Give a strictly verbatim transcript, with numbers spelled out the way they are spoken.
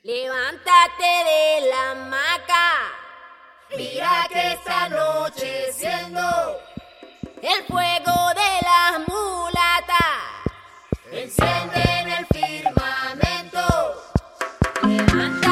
Levántate de la hamaca. Mira que está anocheciendo. El fuego de las mulatas enciende en el firmamento. Levántate.